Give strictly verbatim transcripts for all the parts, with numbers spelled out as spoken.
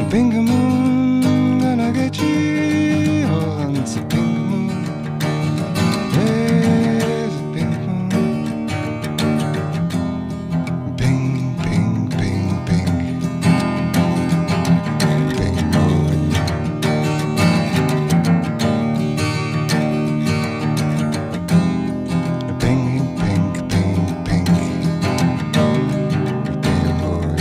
pink moon gonna get you. Oh, it's a pink moon. There's a pink moon. Pink, pink, pink, pink. Pink moon. Pink, pink, pink, pink. Pink moon.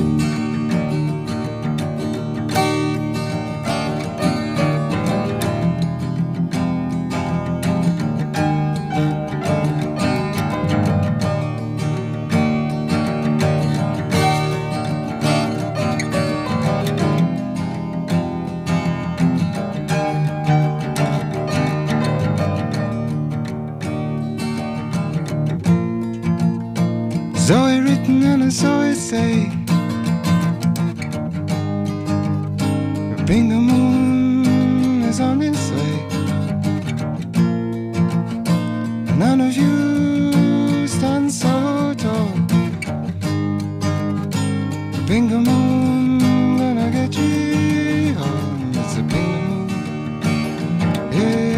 Zoe written and a Zoe say, Bingo moon is on its way, and none of you stand so tall. Bingo moon gonna get you home. It's a bingo moon. Yeah.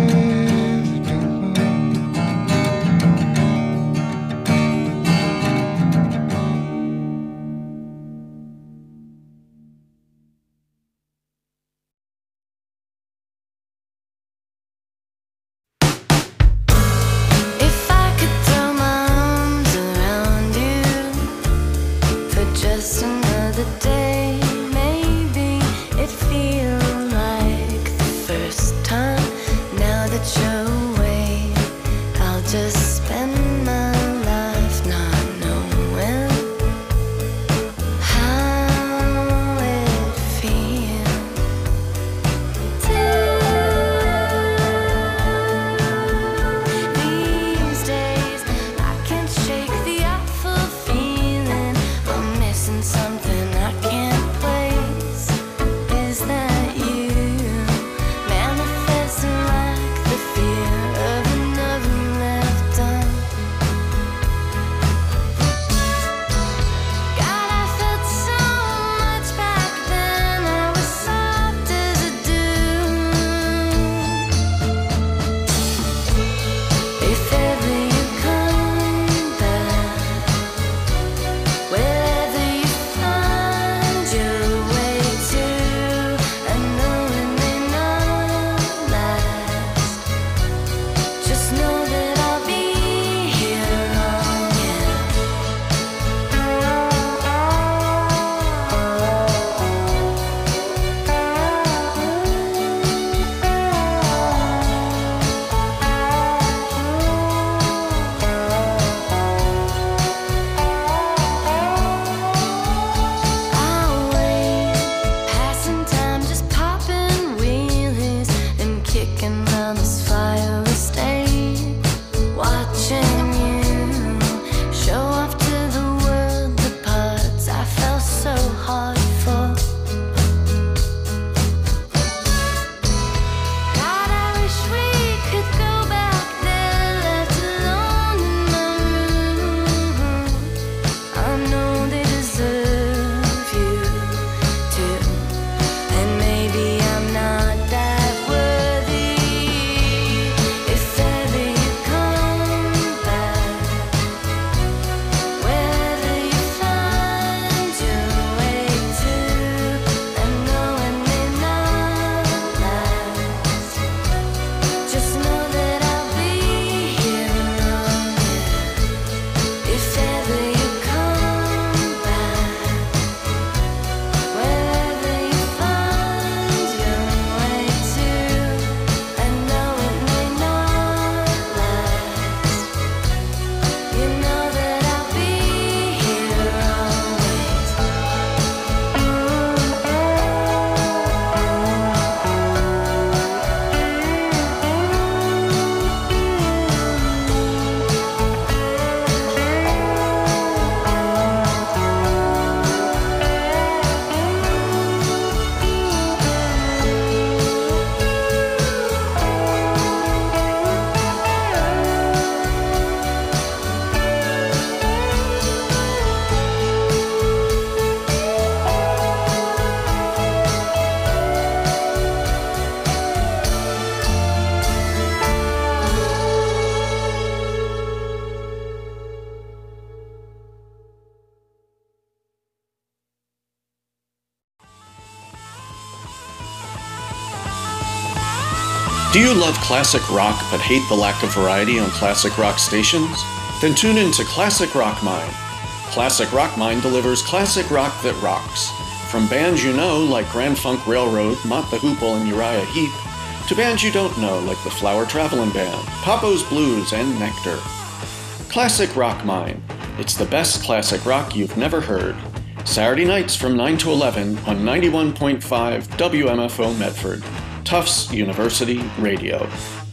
Do you love classic rock but hate the lack of variety on classic rock stations? Then tune in to Classic Rock Mine. Classic Rock Mine delivers classic rock that rocks. From bands you know like Grand Funk Railroad, Mott the Hoople, and Uriah Heep, to bands you don't know like the Flower Travelin' Band, Papo's Blues, and Nectar. Classic Rock Mine. It's the best classic rock you've never heard. Saturday nights from nine to eleven on ninety-one point five W M F O Medford. Tufts University Radio.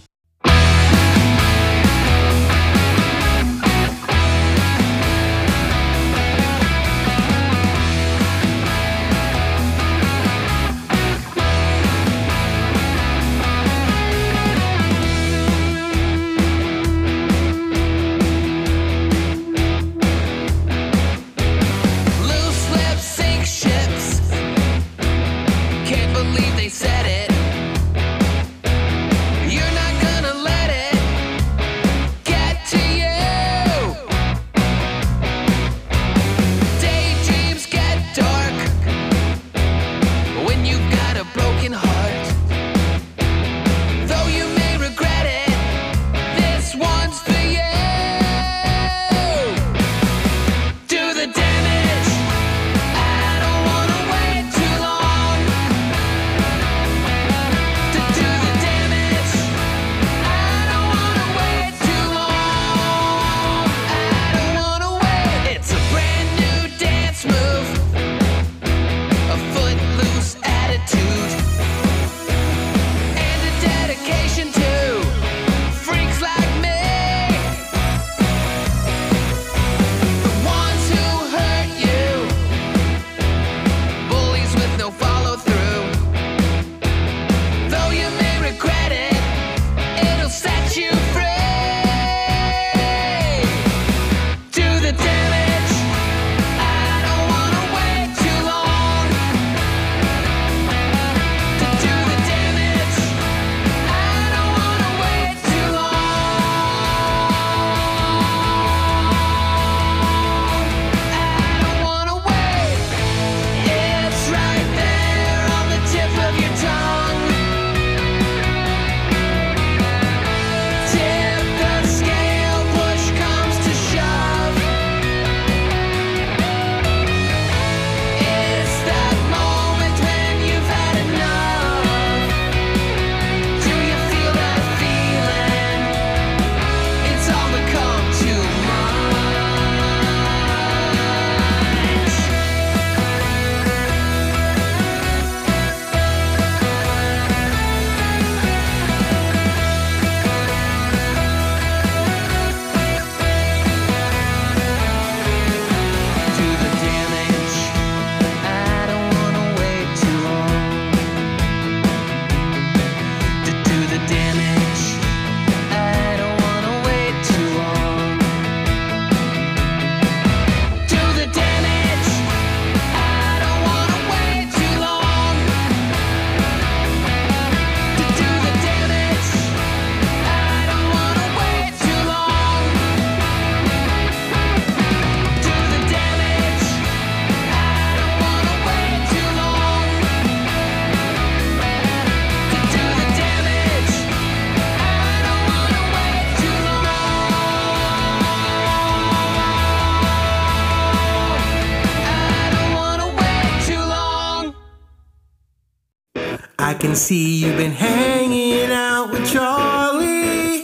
I can see you've been hanging out with Charlie.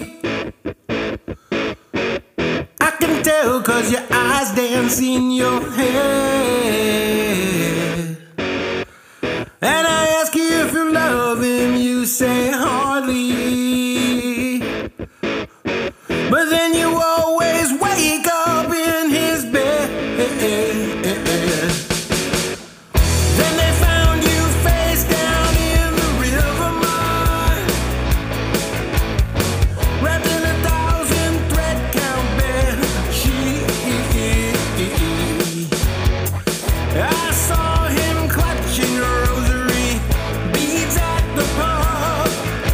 I can tell 'cause your eyes dance in your head. And I ask you if you love him, you say hardly. But then you always wake up in his bed. Then they found you face down in the river mud, wrapped in a thousand thread count bed sheet. I saw him clutching a rosary, beads at the pub.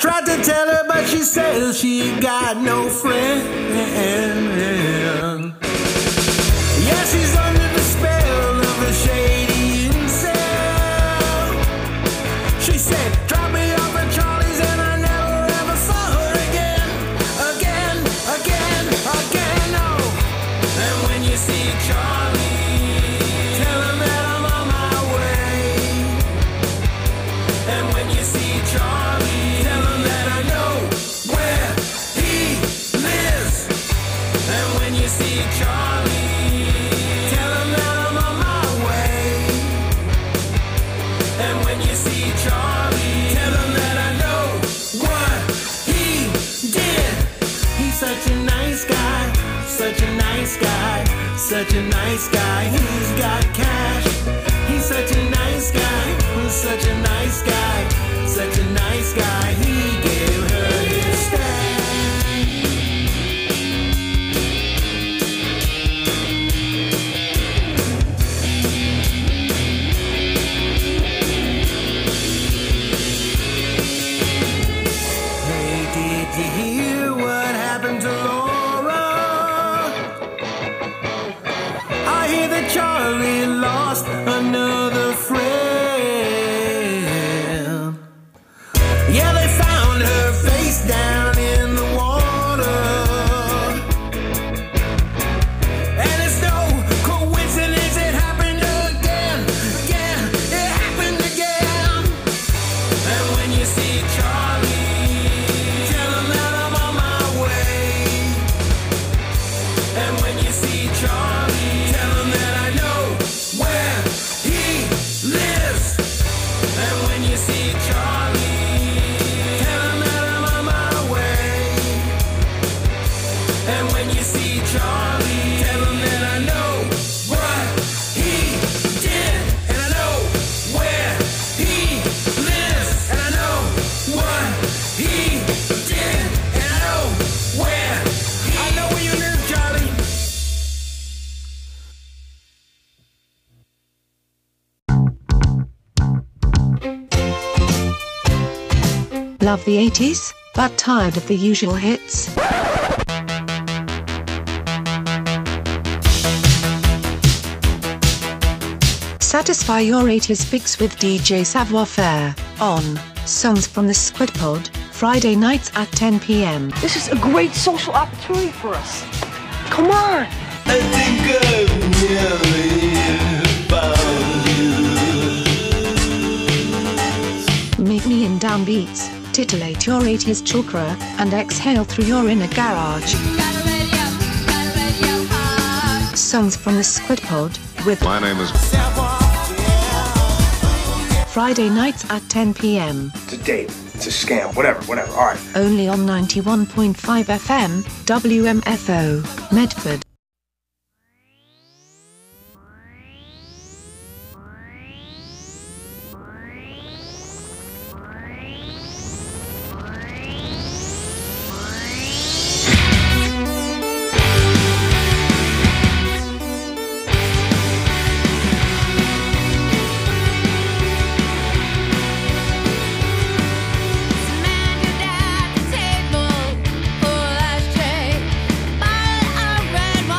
tried to tell her, but she says she got no friend. Yeah, she's under the spell of a shady incel. She said, drop me off at Charlie's and I never ever saw her again. Again, again, again, no. And when you see Charlie, tell him that I'm on my way. And when you see Charlie, tell him that I know where he lives. And when you see Charlie, tell him that I'm on my way. And when you see Charlie, tell him that I know what he did. He's such a nice guy, such a nice guy, such a nice guy. He's got cash. He's such a nice guy, such a nice guy, such a nice guy. He gave her his stash. Hey, did you hear what happened to Laura? I hear that Charlie lost another friend. Yeah, they found her face down in the water. And it's no coincidence it happened again, again, it happened again. And when you see Charlie, tell him that I'm on my way. And when you see Charlie, tell him that I know where he lives. And when you see Charlie, tell him that I'm on my way. And when you see Charlie, tell him that I know what he did. And I know where he lives. And I know what he did. And I know where he I know where you live, Charlie. Love the eighties, but tired of the usual hits? Satisfy your eighties fix with D J Savoir Faire on Songs from the Squid Pod, Friday nights at ten p m. This is a great social opportunity for us. Come on. I think I've nearly found you. Meet me in downbeats, titillate your eighties chakra, and exhale through your inner garage. Songs from the Squid Pod with My name is Friday nights at ten p m. It's a date. It's a scam. Whatever, whatever. All right. Only on ninety-one point five F M, W M F O, Medford. Table, full ashtray, bottle of red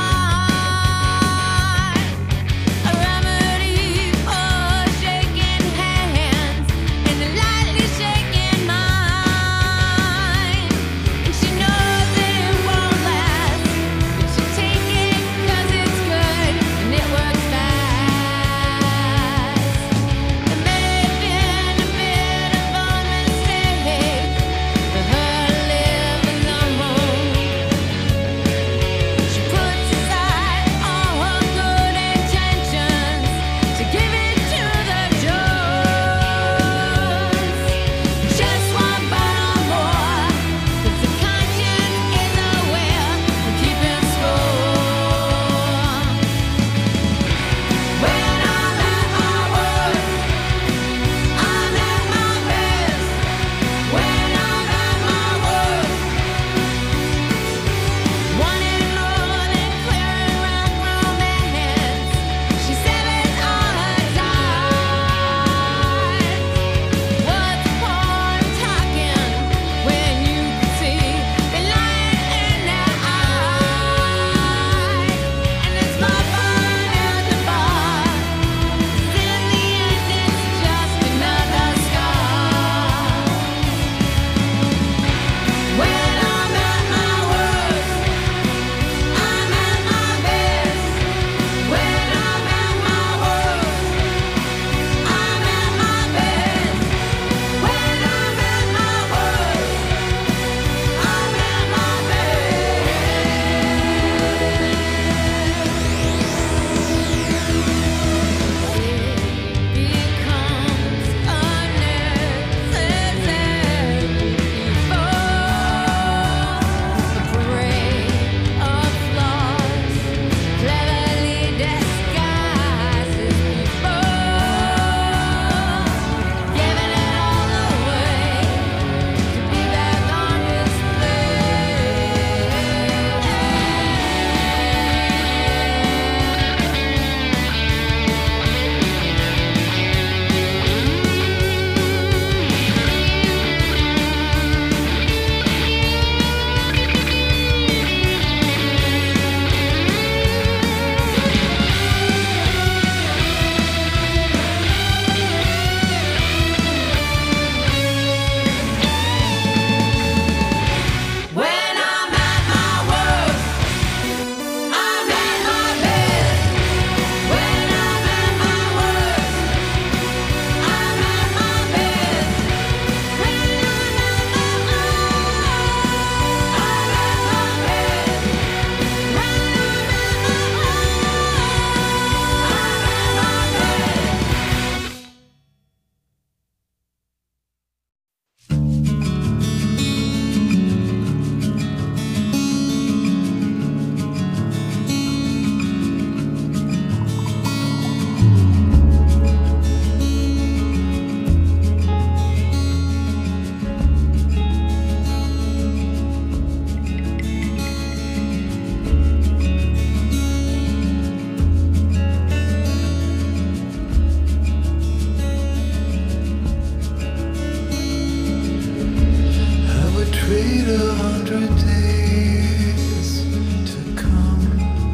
hundred days to come.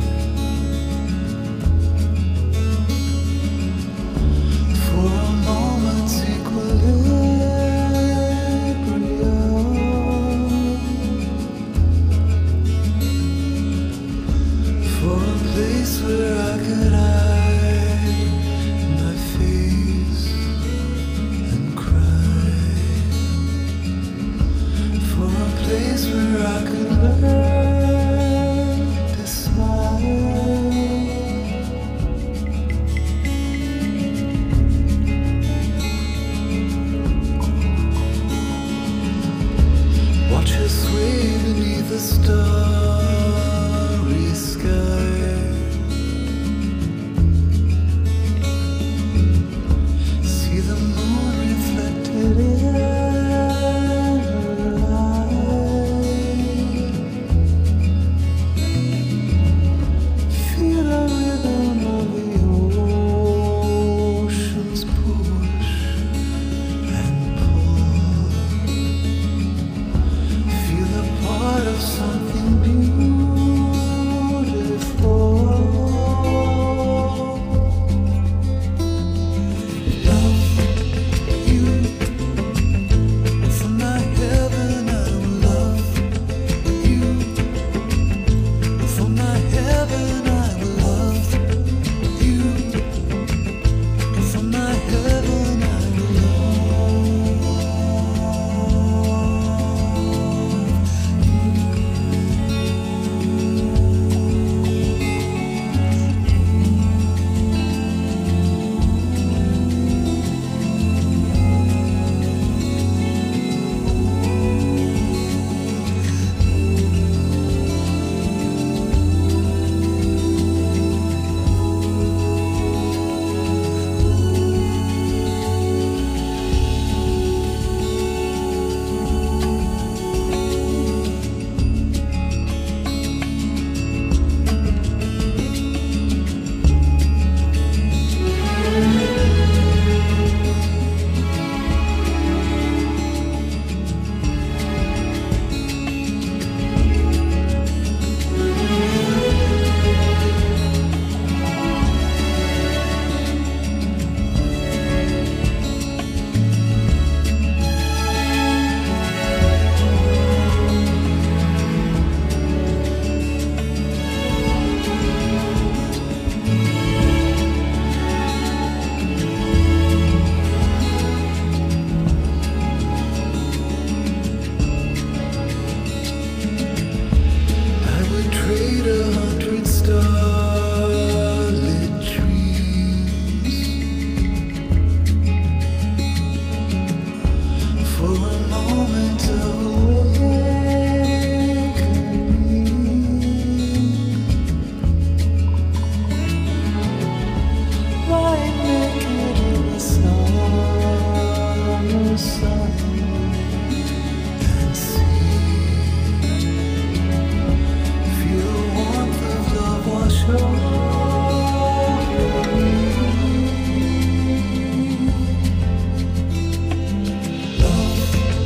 For a moment's equilibrium, for a place where I could hide my face and cry, for a place where I could learn to smile. Watch her sway beneath the starry sky. See the moon reflected in her light. Feel the rhythm of the ocean's push and pull. Feel a part of something beautiful. Love you from my heaven. I will love you from my heaven. I will love you from my heaven. I will love I would trade a hundred starlit dreams for a moment of awakening. Lying naked in the summer sun and see. Feel the warmth of love wash over me. Love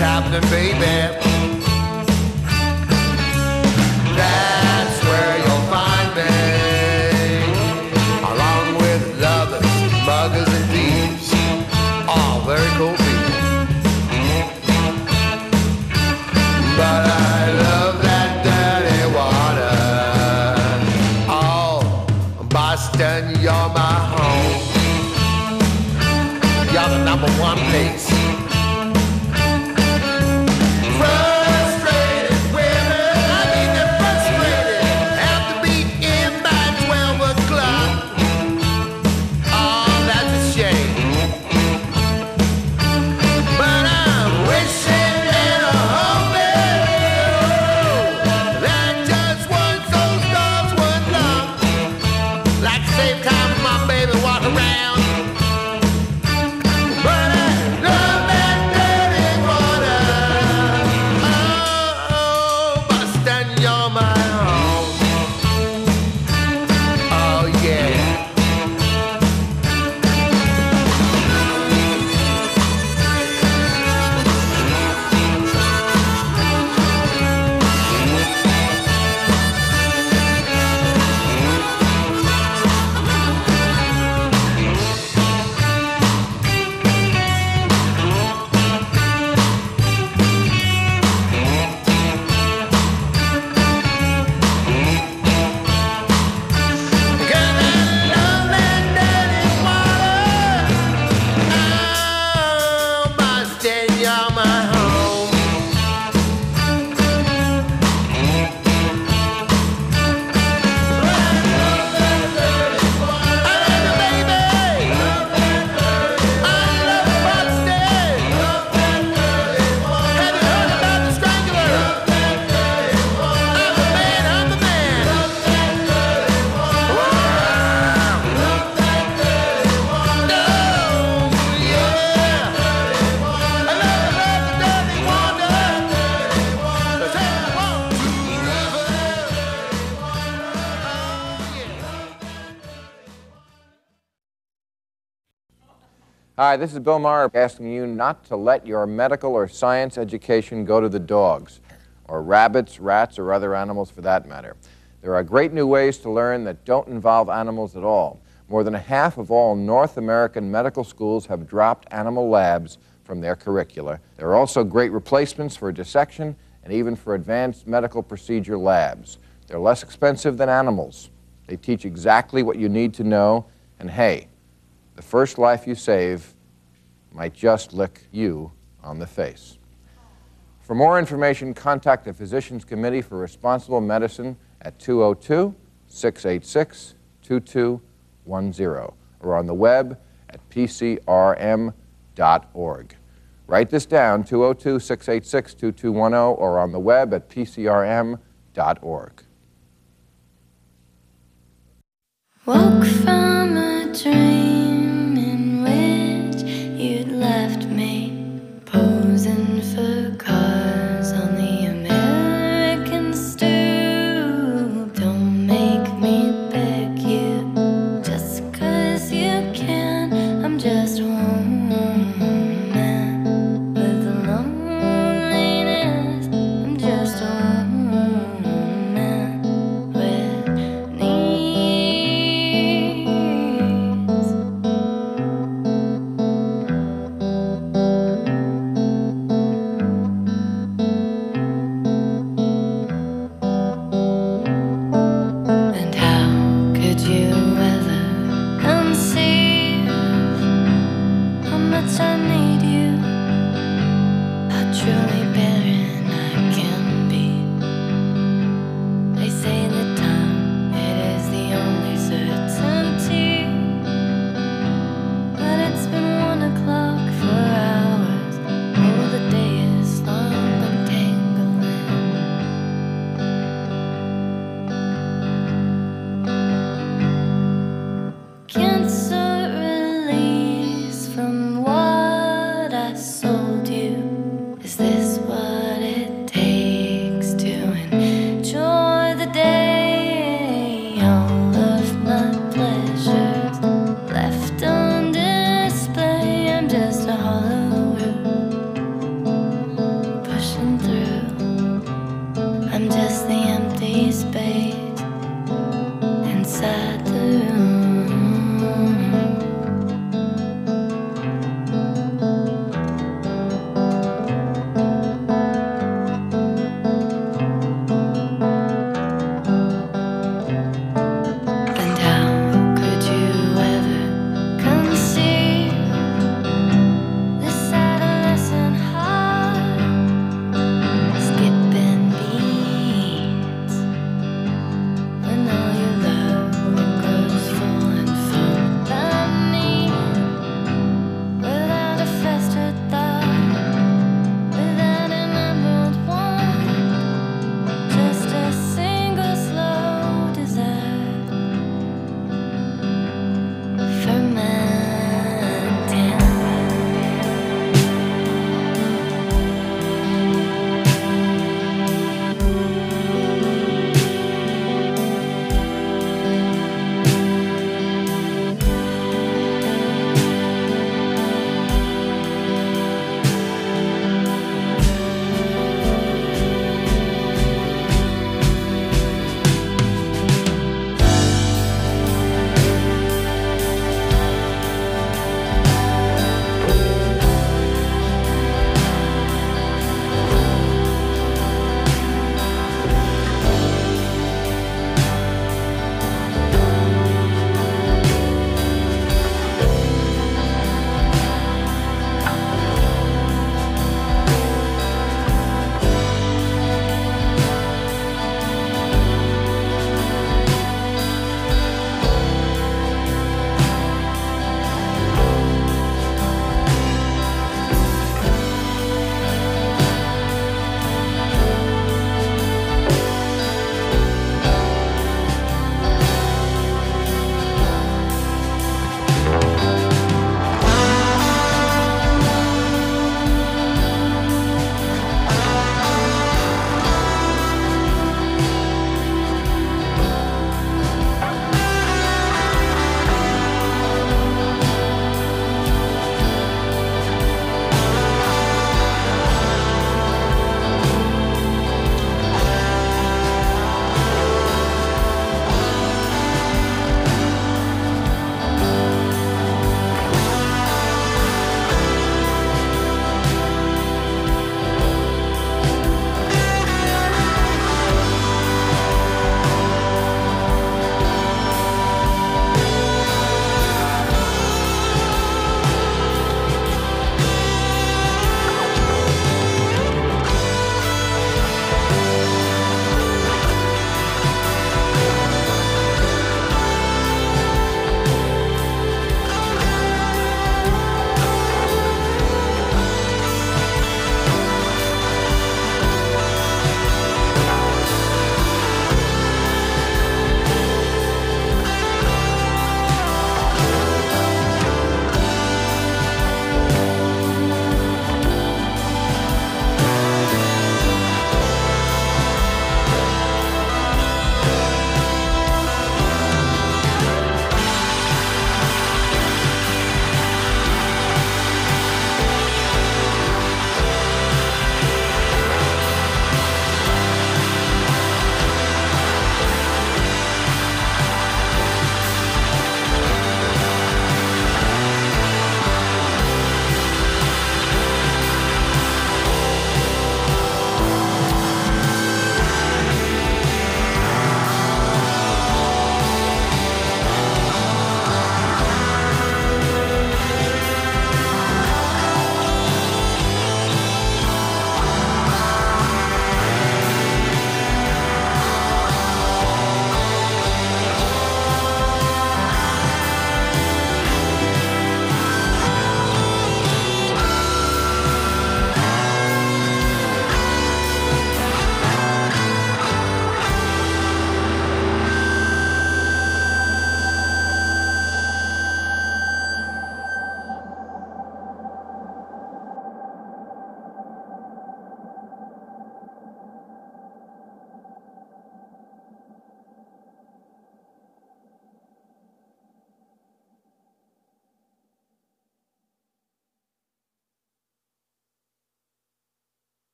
happening, baby. That's where you'll find me, along with lovers, muggers, and thieves, all very cool people. But I love that dirty water. Oh, Boston, you're my home. You're the number one place. Hi, this is Bill Maher asking you not to let your medical or science education go to the dogs, or rabbits, rats, or other animals for that matter. There are great new ways to learn that don't involve animals at all. More than a half of all North American medical schools have dropped animal labs from their curricula. There are also great replacements for dissection and even for advanced medical procedure labs. They're less expensive than animals. They teach exactly what you need to know, and hey, the first life you save might just lick you on the face. For more information, contact the Physicians Committee for Responsible Medicine at two oh two, six eight six, two two one zero or on the web at p c r m dot org. Write this down, two oh two, six eight six, two two one zero or on the web at p c r m dot org. Woke from a dream in which you'd left me posing for cars on the American stoop. Don't make me beg you just 'cause you can. I'm just a woman with loneliness. I'm just a woman with needs.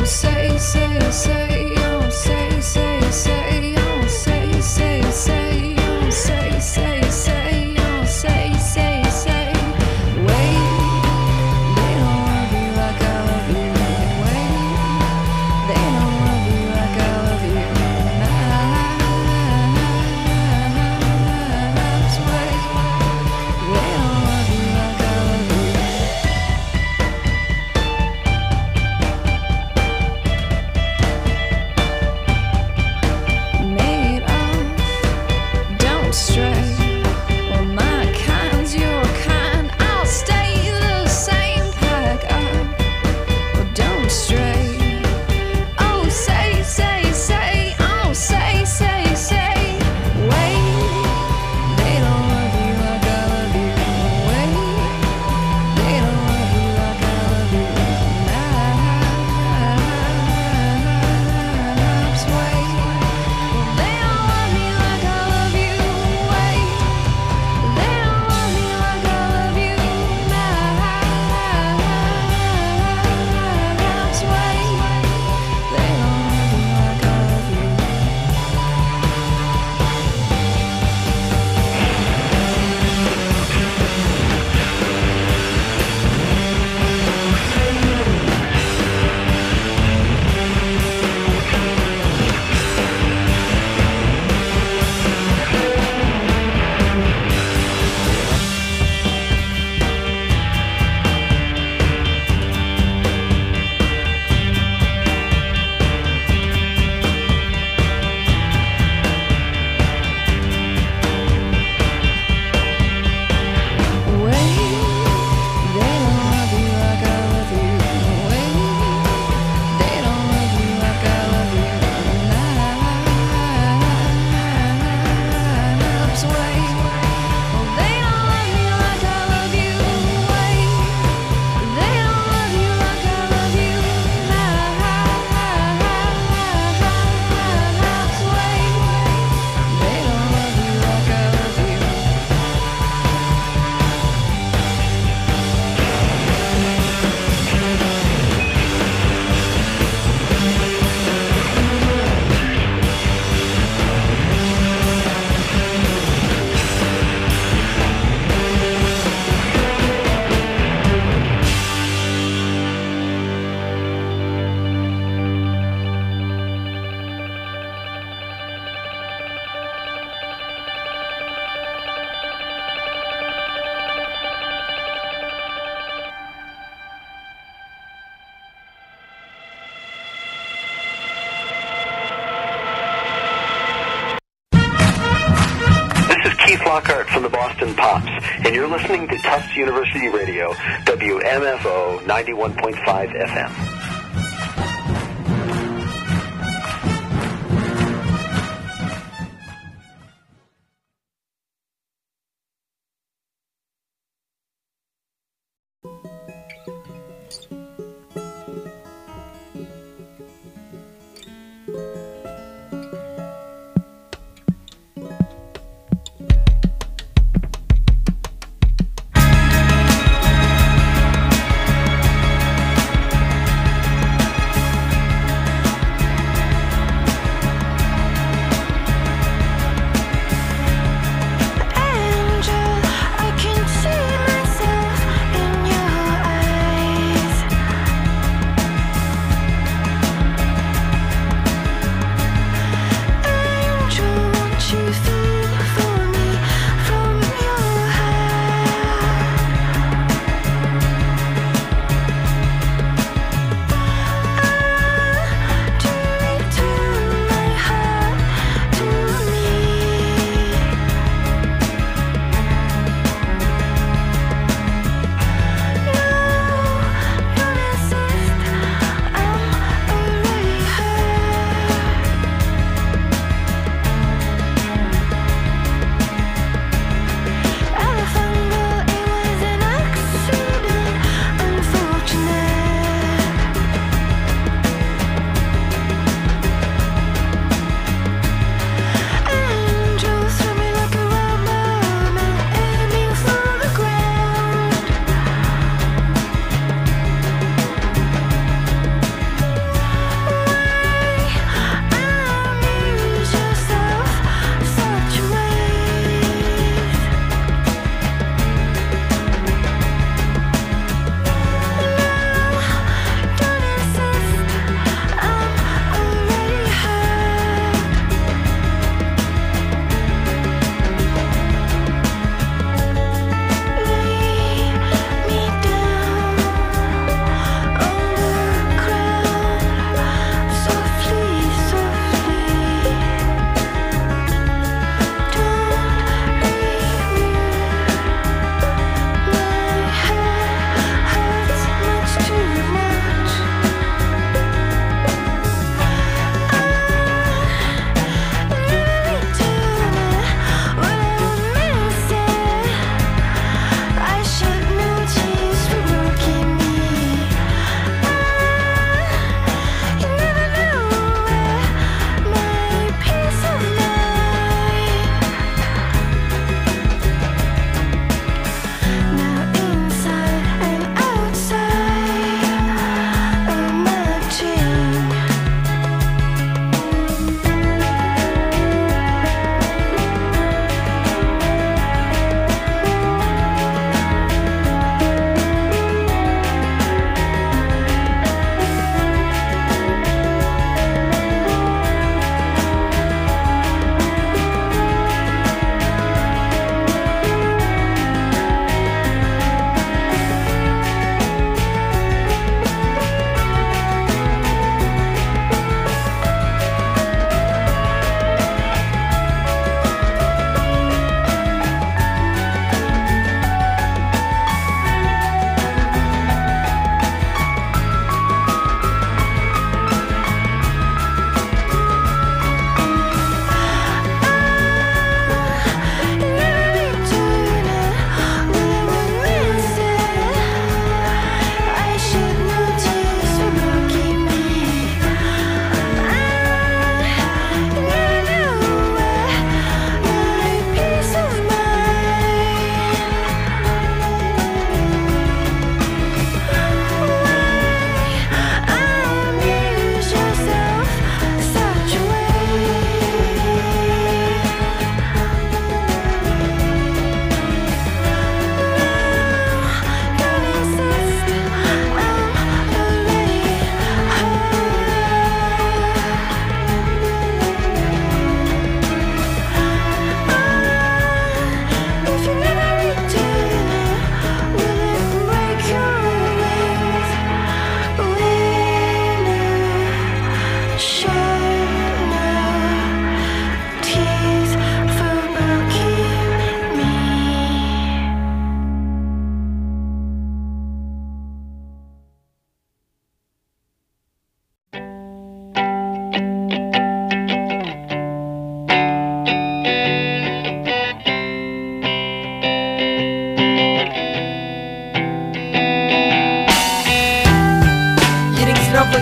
Lockhart from the Boston Pops, and you're listening to Tufts University Radio, W M F O ninety-one point five F M.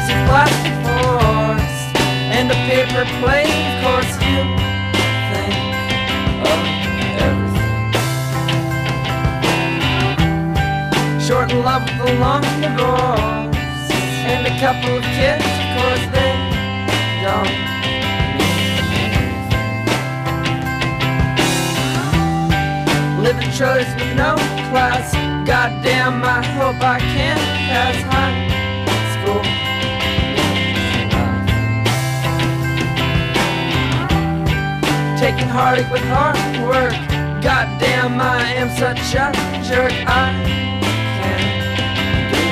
of plastic forks and a paper plate. Of course you think of everything. Short in love with a long divorce and a couple of kids. Of course they don't mean anything. Living trailers with no class. Goddamn, I hope I can pass high school. Taking heartache with hard work. Goddamn, I am such a jerk. I can't do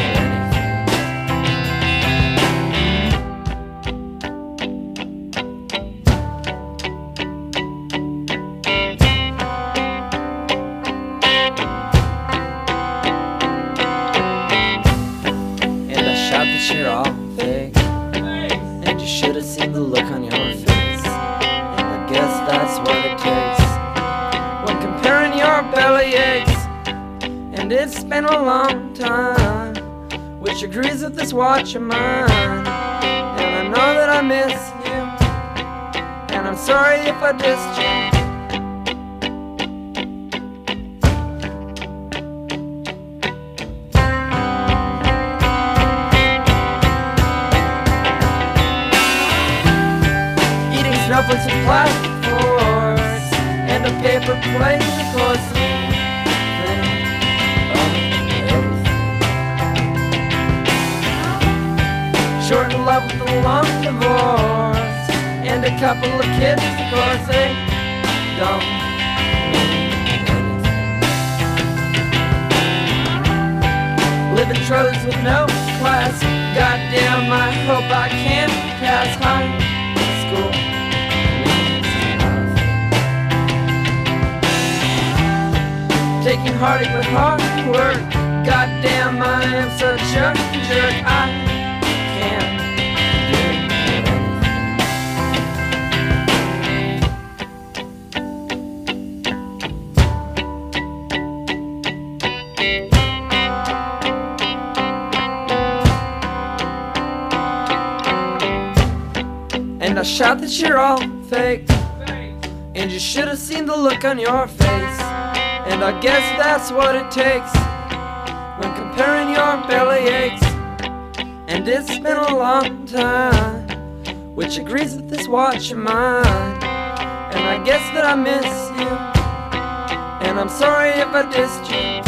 And I shout that you're all fake, and you should have seen the look on your face. Guess that's what it takes when comparing your belly aches. And it's been a long time, which agrees with this watch of mine. And I know that I miss you, and I'm sorry if I dissed you. Snowflakes with plastic forks and a paper plate. Of course you think of everything. Short in love with a long divorce and a couple of kids. Of course they don't mean anything. Living trailers with no class. Goddamn, I hope I can pass high school. Taking heartache with hard work. Goddamn, I am such a jerk. I can't do anything. And I shout that you're all fake, and you should have seen the look on your face. And I guess that's what it takes when comparing your belly aches. And it's been a long time, which agrees with this watch of mine. And I guess that I miss you, and I'm sorry if I dissed you.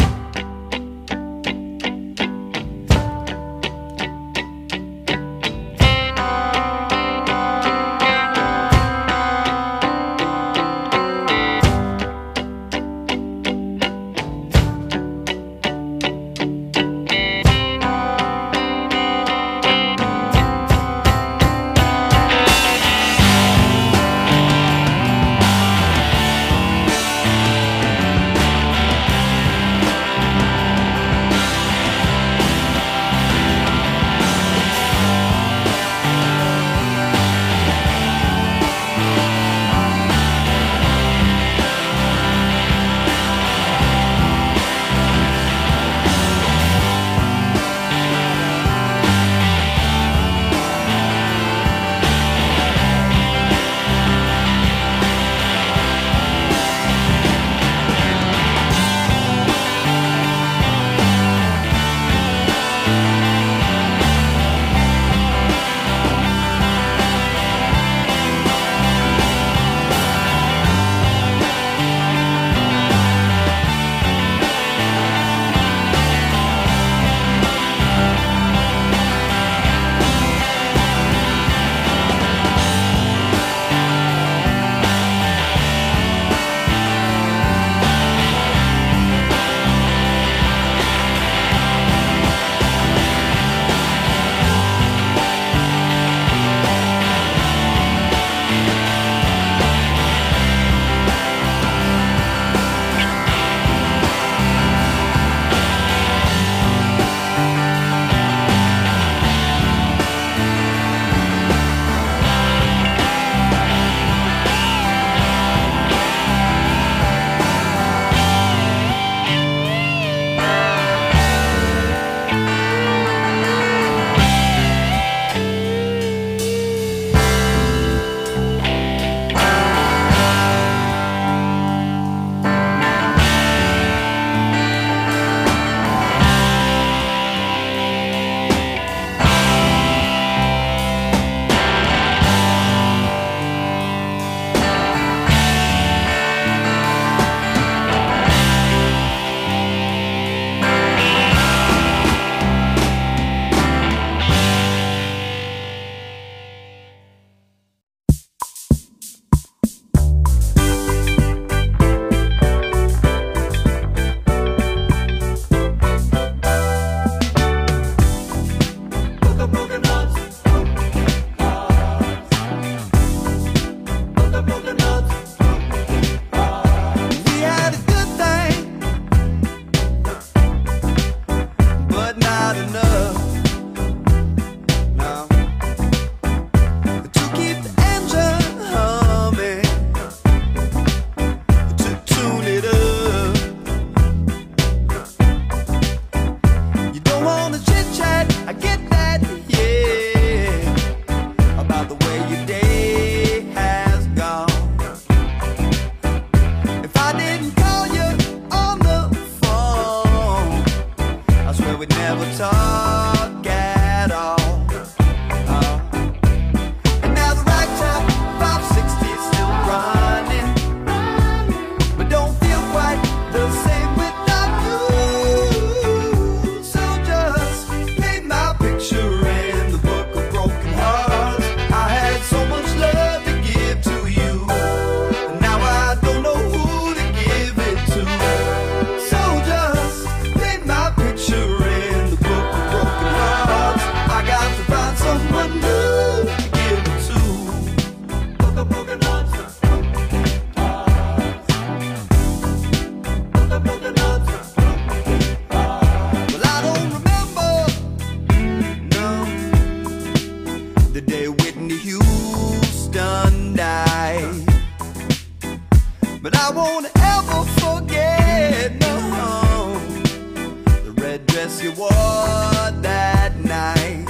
the day Whitney Houston died. But I won't ever forget, no, the red dress you wore that night.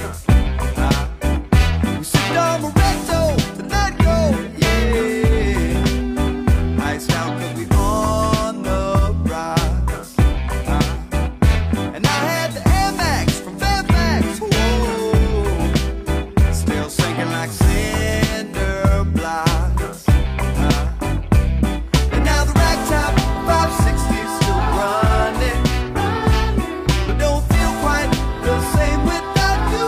We sipped on Moretto to let go, yeah. Iced out 'cause we on the rocks. And I had the Air Max from Fairfax, whoa, still sinking like cinder blocks. And now the ragtop five sixty is still running, but don't feel quite the same without you.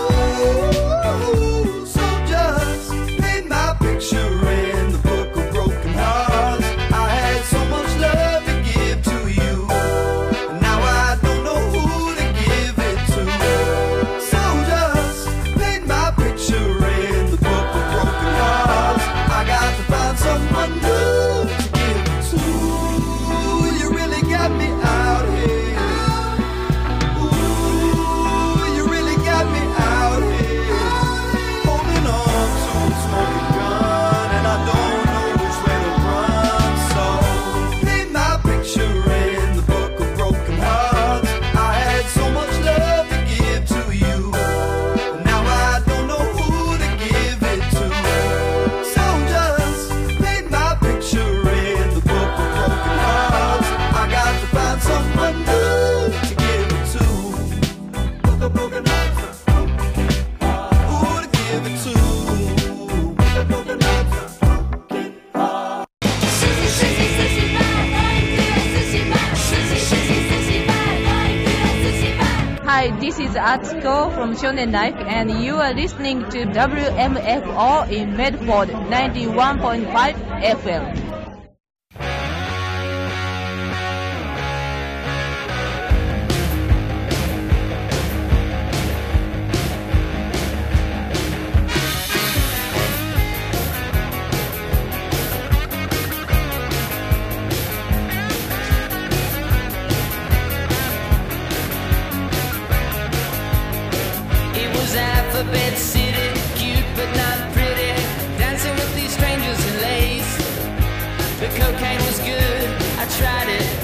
So just paint my picture in the book of broken hearts. I had so much love to give to you, and now I don't know who to give it to. So just paint my picture in the book of broken hearts. I got to find someone new to give it to. You really got me out here. Ooh, you really got me out here. Holding on to a smoking gun, and I don't know which way to run. So paint my picture in the book of broken hearts. I had so much love to give to you, and now I don't know who to give it to. So just paint my picture in the book of broken hearts. I got to find someone new to give it to. Book of broken hearts. Who to give it to? Book of broken hearts. Hi, this is Atsuko from Shonen Life, and you are listening to W M F O in Medford, ninety-one point five F M. It was Alphabet City, cute but not pretty, dancing with these strangers in lace. The cocaine was good, I tried it,